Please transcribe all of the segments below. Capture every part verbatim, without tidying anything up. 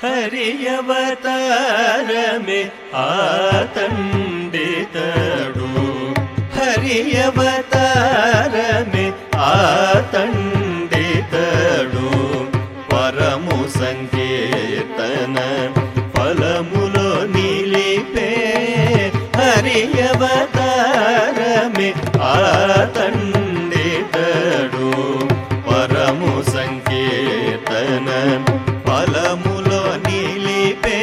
హరియవతారమే ఆతండితడు హరియవతారమే ఆతండితడు పరము సంకీర్తన ఫలములో నిలిపే హరియవతారమే ఆతండితడు పరము సంకీర్తన ఫలములో నిలిపే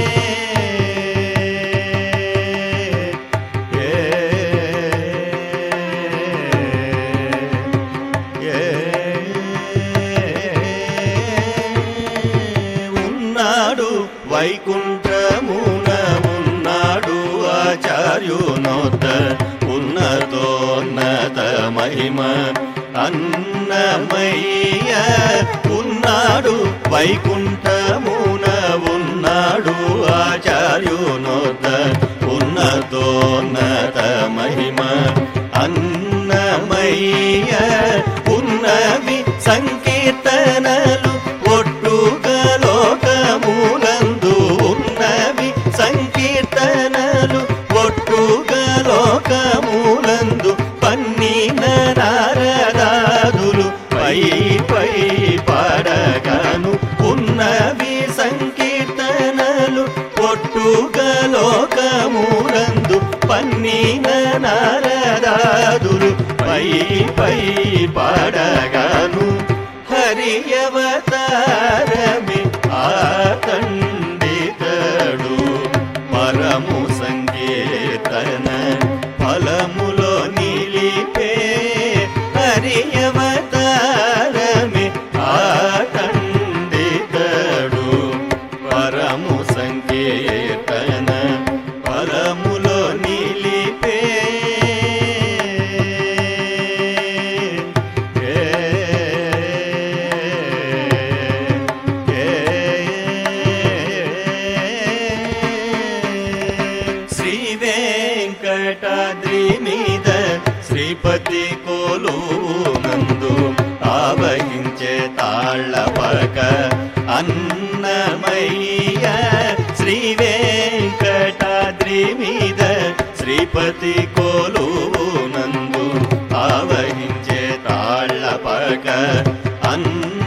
ఉన్నాడు వైకుంఠమున ఉన్నాడు ఆచార్యునొద్ద ఉన్నతోన్నత మహిమ అన్నమయ్య ఉన్నాడు వైకుంఠమున ఉన్నాడు ఆచార్యునొద్ద ఉన్నతోన్నత మహిమ అన్నమయ్య ఉన్నవి సంకీర్తనలు ఒట్టుగా లోకములందు ఉన్నవి సంకీర్తనలు ఒట్టుగా లోకములందు పన్నిన నారదాదులు పై పై పాడగాను ఉన్నవి సంకీర్తనలు ఒట్టుగా లోకములందు పన్నిన నారదాదులు పై పై పాడగాను హరియవతారమే ఆతండితడు పరము సంకీర్తన ఫలములో నిలిపే హరియవతారమే ఆతండితడు పరము సంకీర్తన ఫలములో నిలిపే శ్రీ వెంకటాద్రి మీద శ్రీపతి కొలువునందు ఆవహించే తాళ్ళపక అన్నమయ్య శ్రీ వెంకటాద్రి మీద శ్రీపతి కొలువునందు ఆవహించే తాళ్ళపక అన్న